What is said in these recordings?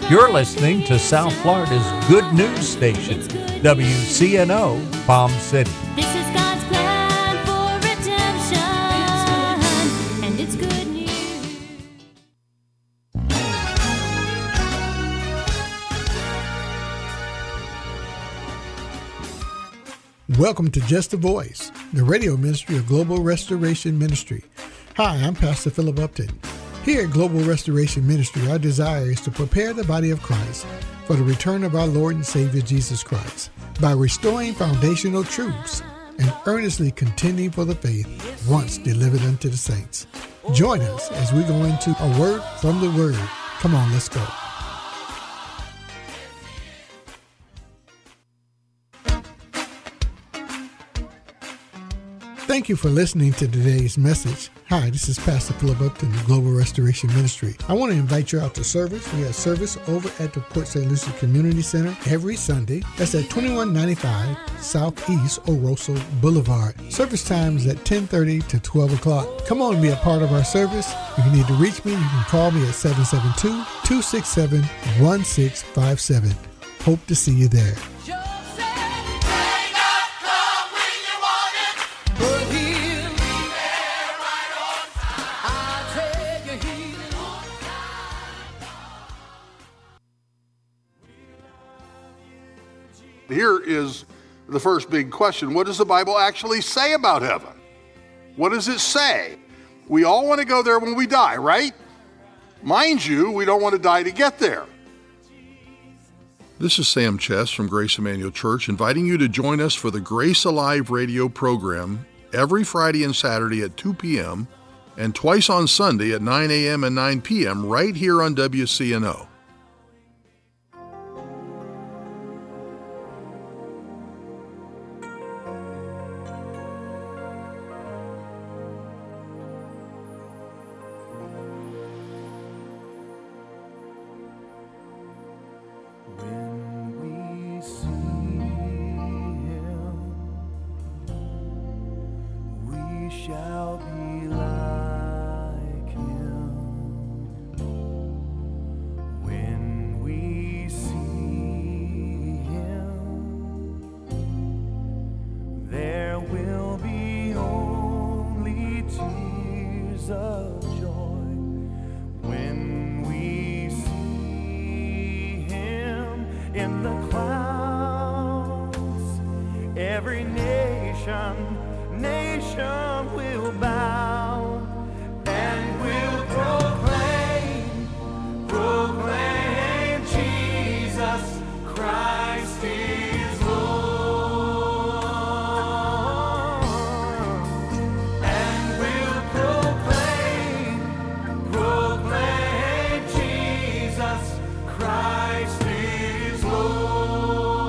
You're listening to South Florida's good news station, WCNO Palm City. This is God's plan for redemption, and it's good news. Welcome to Just a Voice, the radio ministry of Global Restoration Ministry. Hi, I'm Pastor Philip Upton. Here at Global Restoration Ministry, our desire is to prepare the body of Christ for the return of our Lord and Savior Jesus Christ by restoring foundational truths and earnestly contending for the faith once delivered unto the saints. Join us as we go into a word from the Word. Come on, let's go. Thank you for listening to today's message. Hi, this is Pastor Philip Upton, the Global Restoration Ministry. I want to invite you out to service. We have service over at the Port St. Lucie Community Center every Sunday. That's at 2195 Southeast Oroso Boulevard. Service time is at 10:30 to 12 o'clock. Come on and be a part of our service. If you need to reach me, you can call me at 772-267-1657. Hope to see you there. Here is the first big question. What does the Bible actually say about heaven? What does it say? We all want to go there when we die, right? Mind you, we don't want to die to get there. This is Sam Chess from Grace Emmanuel Church, inviting you to join us for the Grace Alive radio program every Friday and Saturday at 2 p.m. and twice on Sunday at 9 a.m. and 9 p.m. right here on WCNO.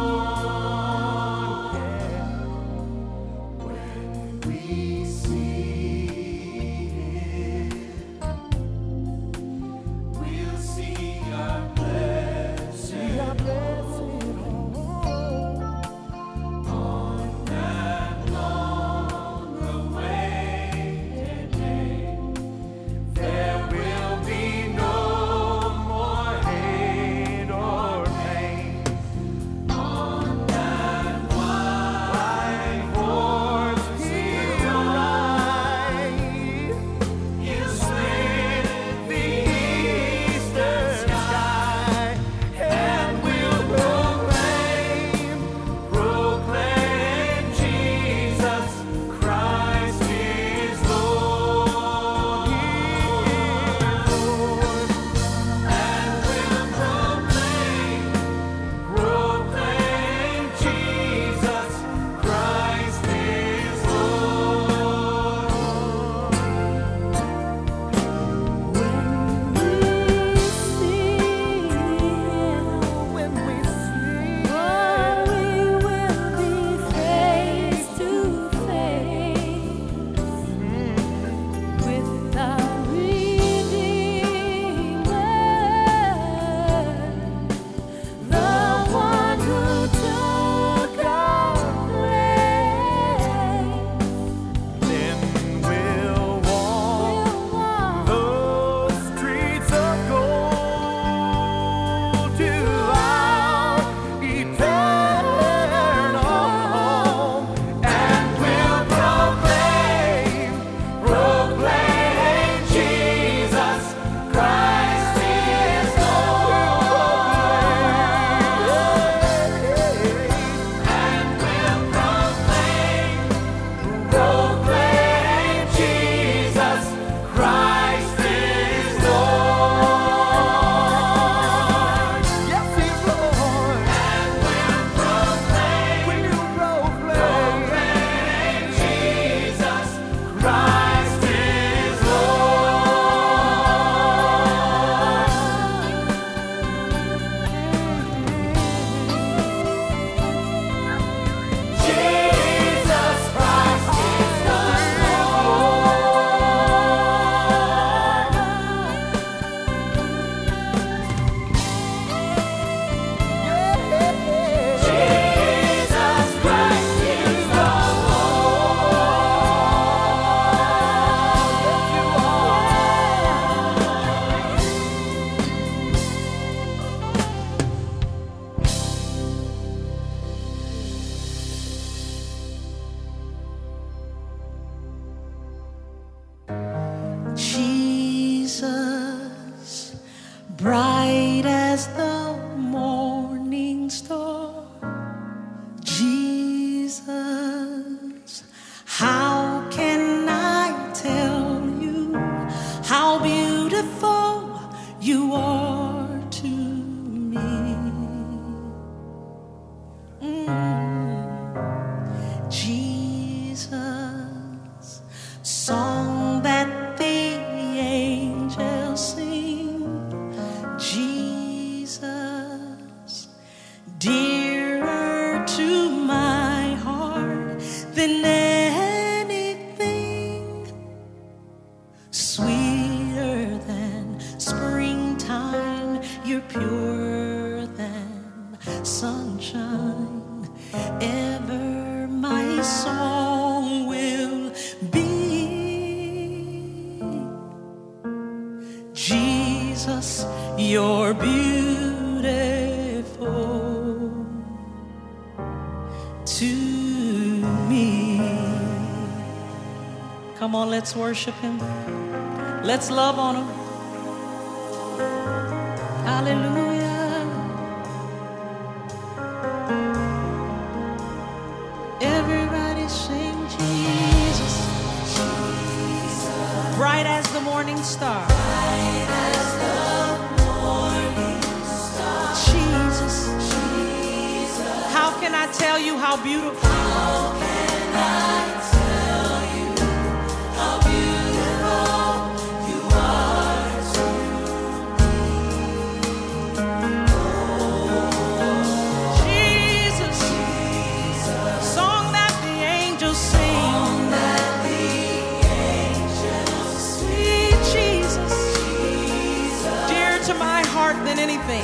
We see to me. Come on, let's worship him. Let's love on him. Hallelujah. Everybody sing Jesus. Bright as the morning star. Bright as the morning star. Jesus. Jesus. How can I tell you how beautiful? How can I tell you how beautiful you are to me? Jesus. Jesus. Song that the angels sing. Song that the angels sing. Sweet Jesus. Jesus. Dear to my heart than anything.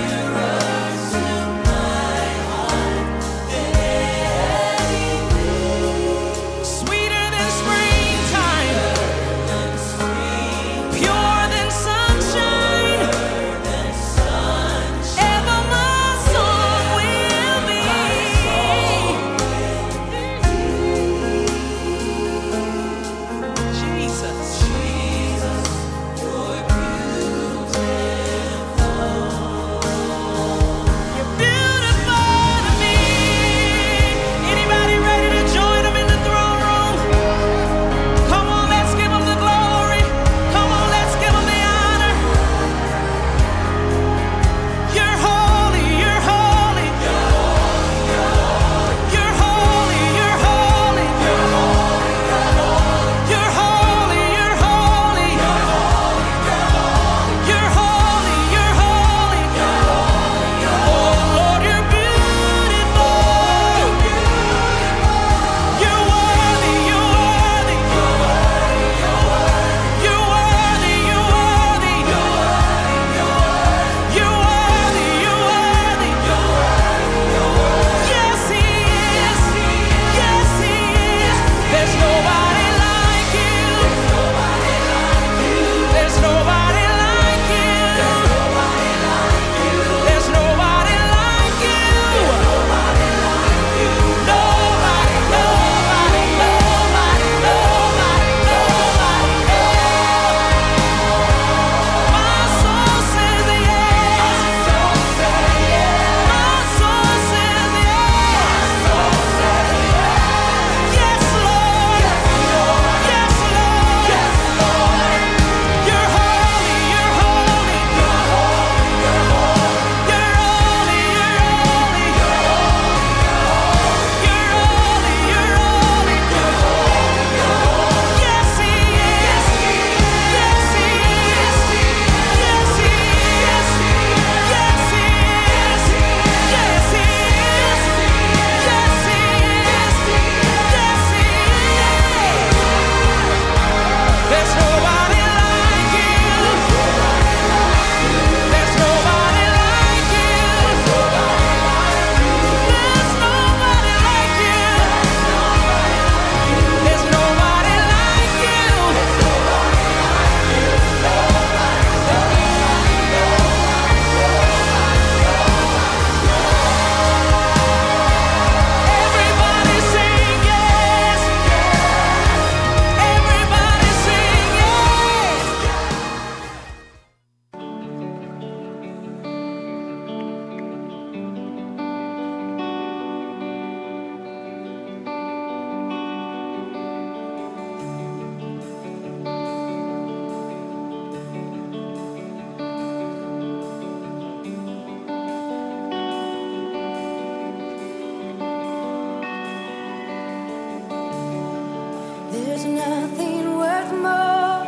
There's nothing worth more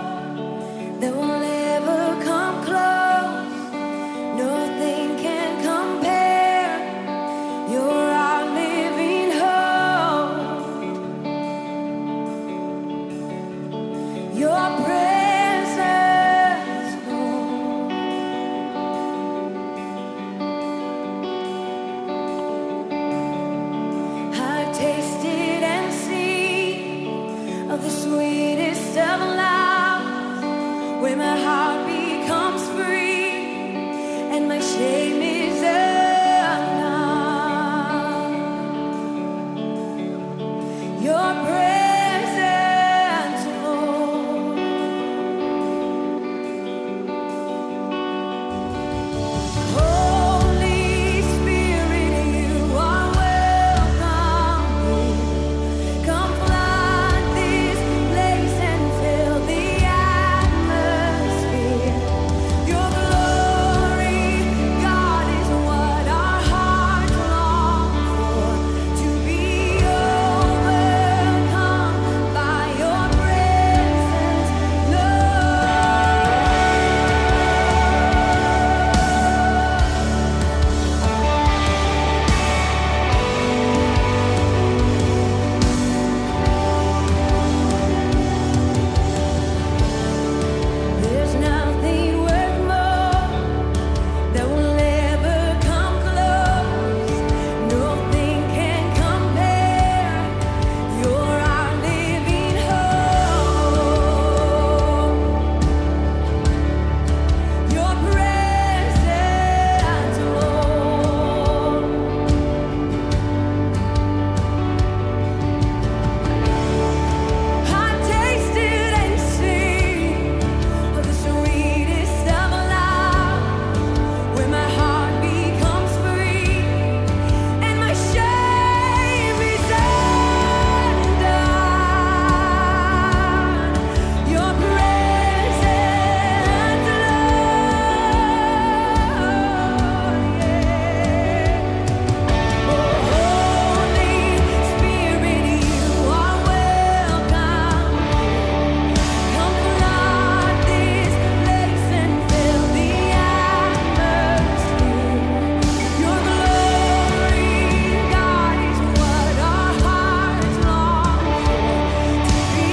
that will ever come close. Nothing can compare. You're our living hope. Your presence, Lord. I've tasted and seen of the sweetest presence, Lord. Holy Spirit, you are welcome here. Come flood this place and fill the atmosphere. Your glory, God, is what our hearts long for. To be overcome by your presence, there's nothing worth more that will ever come close. Nothing can compare. You're our living hope. Your presence, Lord. I've tasted and seen of the sweetest of love, where my heart becomes free and my shame is undone. Your presence, Lord, Holy Spirit, you are welcome. Come flood this place and fill the atmosphere. Your glory, God, is what our hearts long for. To be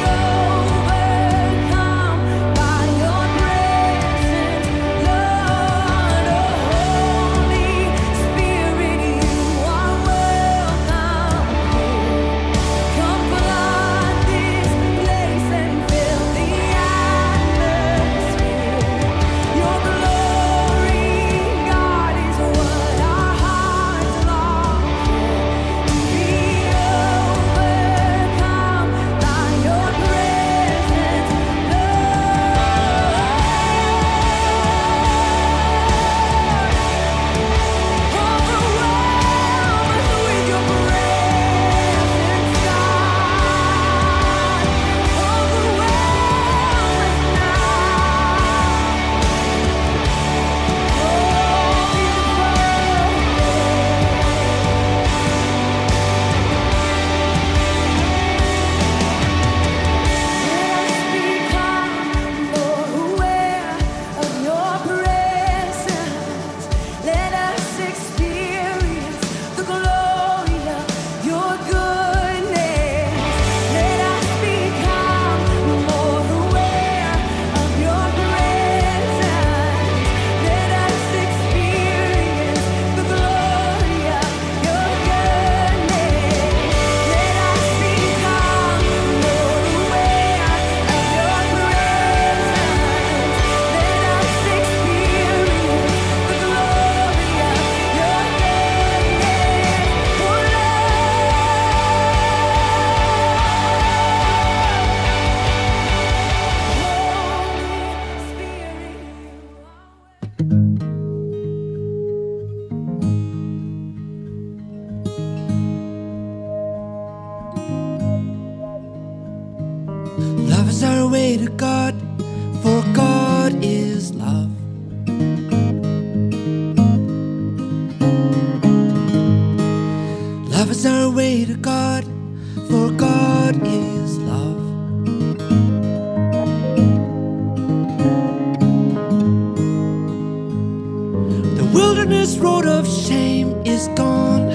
overcome by your presence, Lord. Holy Spirit, you are welcome here. Come flood this place and fill the atmosphere. Your glory, God, is what our hearts long for. To be overcome by your presence, overwhelm us with your presence, God. Overwhelm us let us experience the glory of your goodness. Let us become more aware of your presence. Let us experience the glory of your goodness. Let us become more aware of your presence. Let us experience the glory of your Love is our way to God, for God is love. Love is our way to God, for God is love. The wilderness road of shame is gone.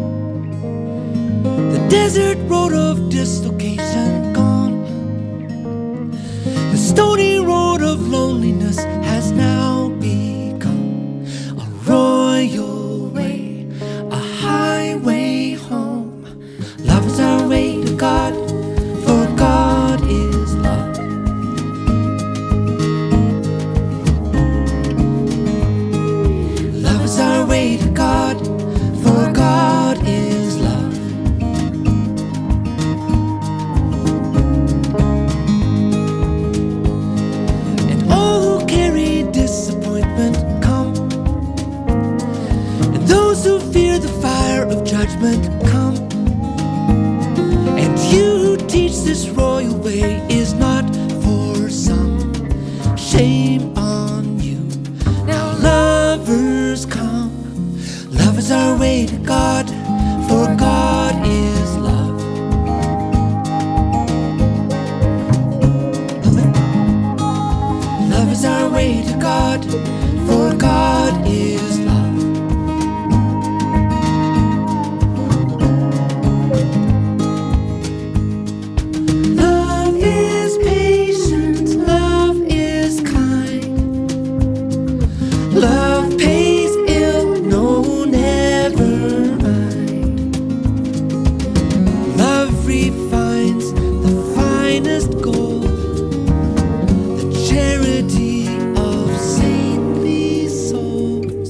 The desert road of dislocation gone. The stony road of loneliness has now become a royal way, a highway home. Love is our way to God, for God is love. Love is our way to God, for God is love. What you teach this royal way is not for some. Shame on you. Now lovers come. Love is our way to God, for God is love. Love is our way to God, for God is love. Love is patient, love is kind. Love pays ill, no, never mind. Love refines the finest gold, the charity of saintly souls.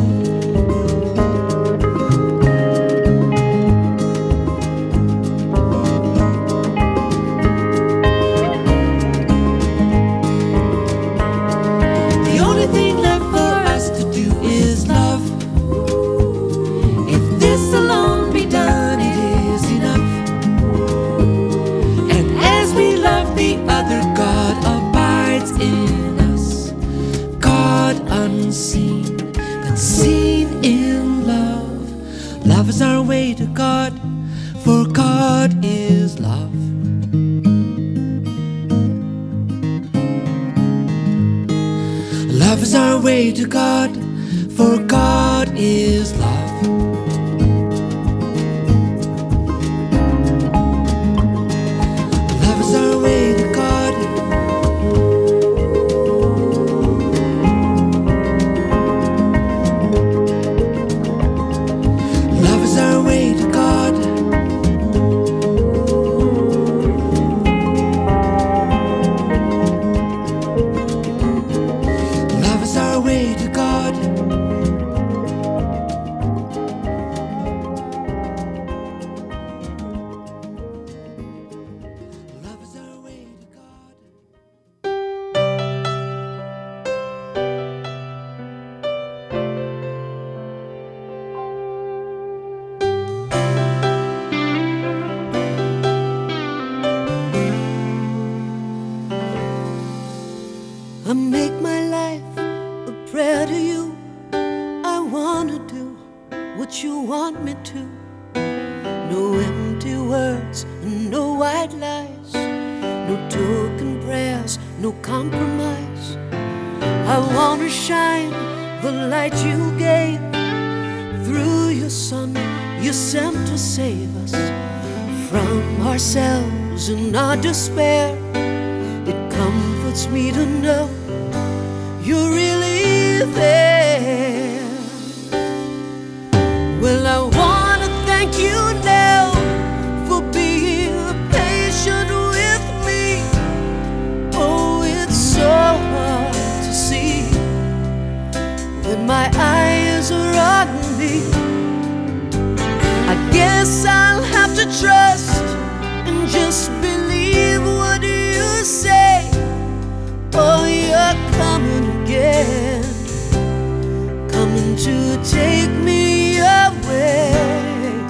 The only thing left for us to do is love. If this alone be done, it is enough. And as we love the other, God abides in us. God unseen, but seen in love. Love is our way to God, for God is love. Love is our way to God, for God is love. Love is our way to God. Love is our way to God. Love is our way to God. Love is our way to God. I make my life a prayer to you. I wanna do what you want me to. No empty words and no white lies. No token prayers, no compromise. I wanna shine the light you gave through your son you sent to save us from ourselves and our despair. It comforts me to know you're really there. Well, I wanna thank you now for being patient with me. Oh, it's so hard to see when my eyes are on me. I guess I'll have to trust and just believe what you say. Oh, you're coming again, coming to take me away.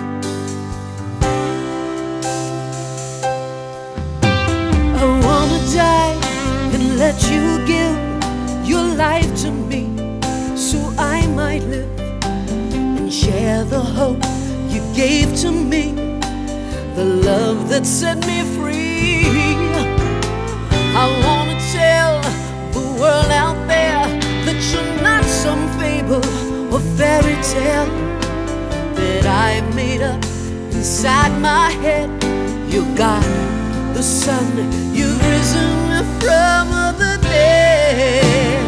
I wanna die and let you give your life to me, so I might live and share the hope you gave to me, the love that set me free. I wanna tell the world out there that you're not some fable or fairy tale that I made up inside my head. You're God, the Son, you've risen from the dead.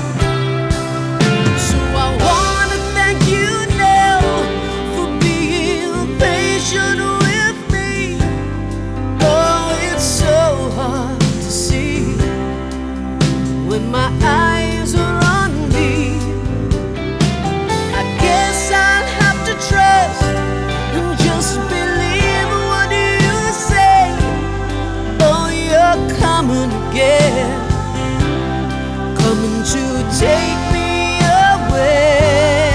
So I wanna thank you now for being patient with me. Oh, it's so hard to see when my eyes are on me. I guess I'll have to trust and just believe what you say. Oh, you're coming again, coming to take me away.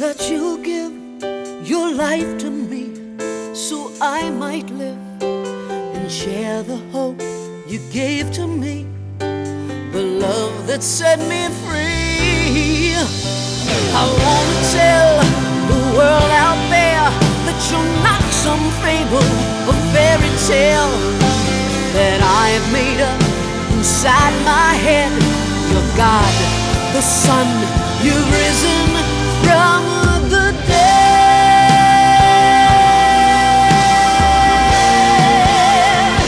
that you give your life to me so I might live and share the hope you gave to me, the love that set me free. I want to tell the world out there that you're not some fable or fairy tale that I have made up inside my head. You're God, the Son, you've risen from the dead.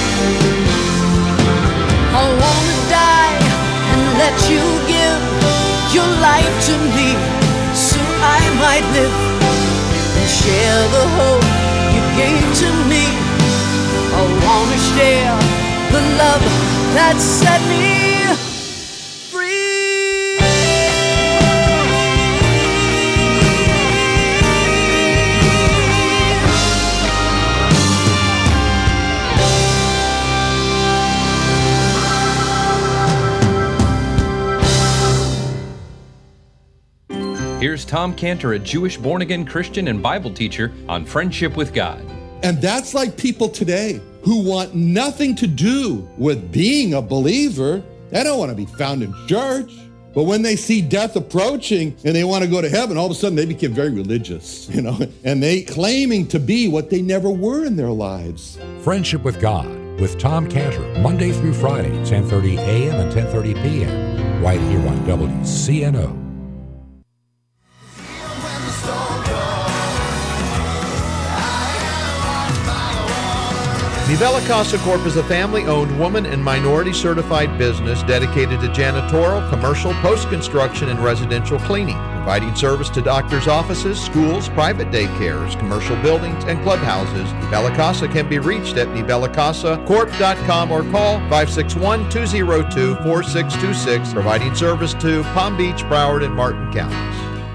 I want to die and let you give your life to me so I might live and share the hope you gave to me. I want to share the love that set me free. Here's Tom Cantor, a Jewish born-again Christian and Bible teacher, on Friendship with God. And that's like people today who want nothing to do with being a believer. They don't want to be found in church. But when they see death approaching and they want to go to heaven, all of a sudden they become very religious, and they claiming to be what they never were in their lives. Friendship with God with Tom Cantor, Monday through Friday, 10:30 a.m. and 10:30 p.m. right here on WCNO. Nivella Casa Corp is a family-owned, woman and minority-certified business dedicated to janitorial, commercial, post-construction, and residential cleaning, providing service to doctors' offices, schools, private daycares, commercial buildings, and clubhouses. Nivella Casa can be reached at nivellacasacorp.com or call 561-202-4626, providing service to Palm Beach, Broward, and Martin counties.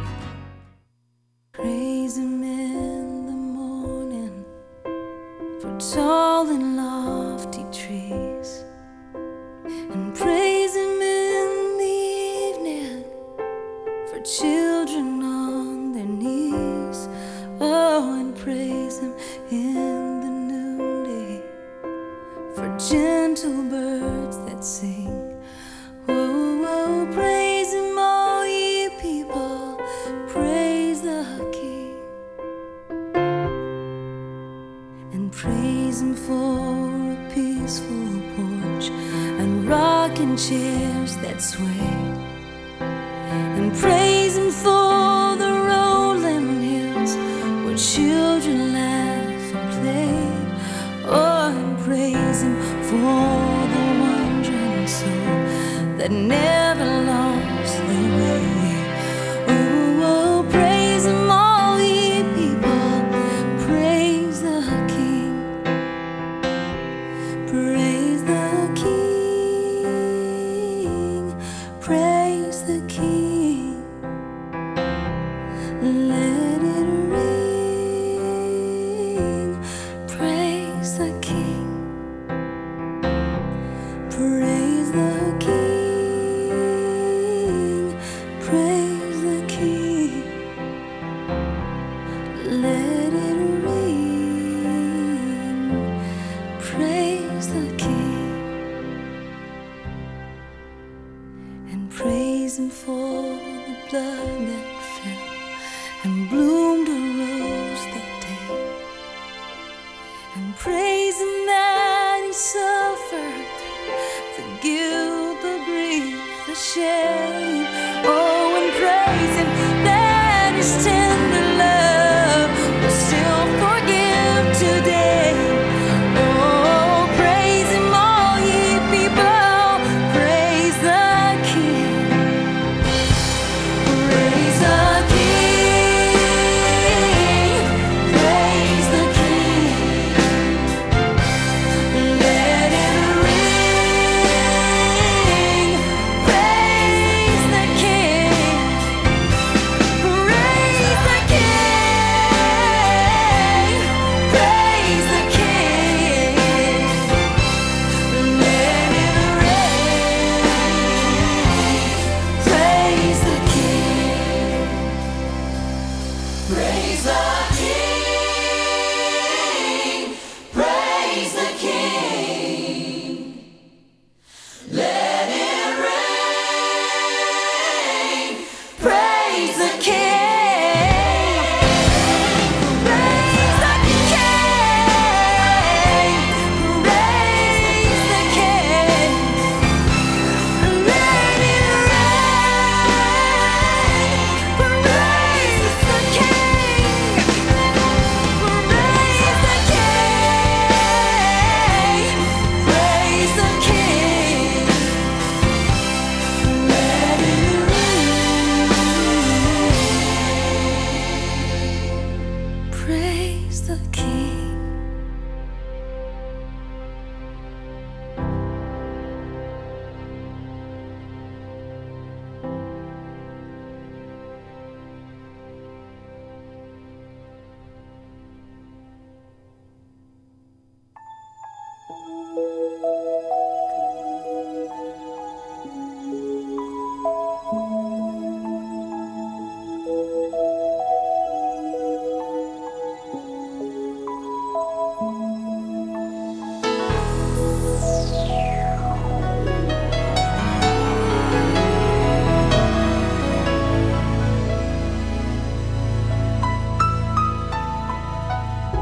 Praise Him in the morning for tall and lofty trees, and praise Him in the evening for children on their knees. Oh, and praise Him in the noonday for gentle birds that sing. Oh, oh, praise Him, all ye people, praise the King, and praise Him for a peaceful porch and rocking chairs that sway, and praise Him for the rolling hills where children laugh and play. Oh, and praise Him for the wandering soul that never lost their way. Oh, oh, praise Him, all ye people, praise the King, praise the King, praise the King. Let it ring, praise the King, praise the King, praise the King. Let it ring, praise the King, and praise Him for the blood that